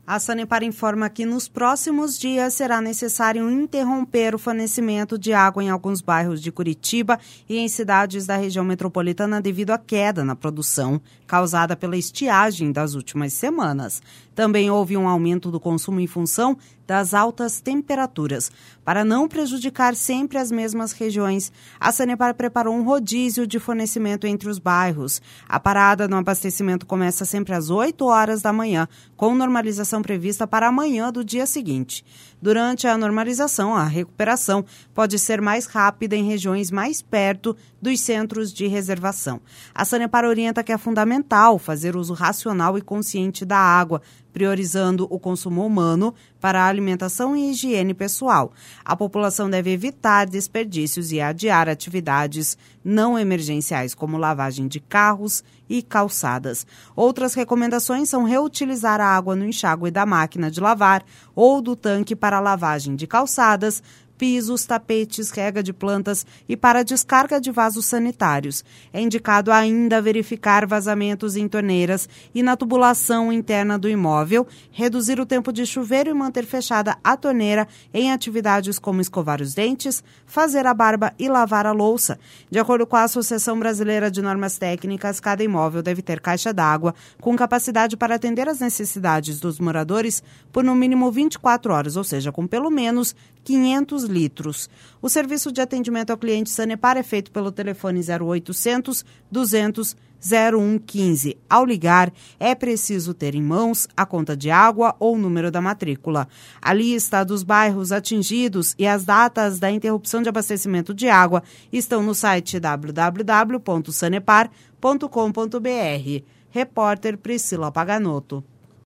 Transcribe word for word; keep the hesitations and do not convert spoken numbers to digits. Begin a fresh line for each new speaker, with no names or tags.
A Sanepar informa que nos próximos dias será necessário interromper o fornecimento de água em alguns bairros de Curitiba e em cidades da região metropolitana devido à queda na produção causada pela estiagem das últimas semanas. Também houve um aumento do consumo em função das altas temperaturas. Para não prejudicar sempre as mesmas regiões, a Sanepar preparou um rodízio de fornecimento entre os bairros. A parada no abastecimento começa sempre às oito horas da manhã, com normalização prevista para amanhã do dia seguinte. Durante a normalização, a recuperação pode ser mais rápida em regiões mais perto dos centros de reservação. A Sanepar orienta que é fundamental fazer uso racional e consciente da água, priorizando o consumo humano para a alimentação e higiene pessoal. A população deve evitar desperdícios e adiar atividades não emergenciais, como lavagem de carros e calçadas. Outras recomendações são reutilizar a água no enxágue da máquina de lavar ou do tanque para lavagem de calçadas, pisos, tapetes, rega de plantas e para descarga de vasos sanitários. É indicado ainda verificar vazamentos em torneiras e na tubulação interna do imóvel, reduzir o tempo de chuveiro e manter fechada a torneira em atividades como escovar os dentes, fazer a barba e lavar a louça. De acordo com a Associação Brasileira de Normas Técnicas, cada imóvel deve ter caixa d'água com capacidade para atender às necessidades dos moradores por no mínimo vinte e quatro horas, ou seja, com pelo menos quinhentos litros. O serviço de atendimento ao cliente Sanepar é feito pelo telefone zero oitocentos, duzentos, zero um quinze. Ao ligar, é preciso ter em mãos a conta de água ou o número da matrícula. A lista dos bairros atingidos e as datas da interrupção de abastecimento de água estão no site w w w ponto sanepar ponto com ponto b r. Repórter Priscila Paganoto.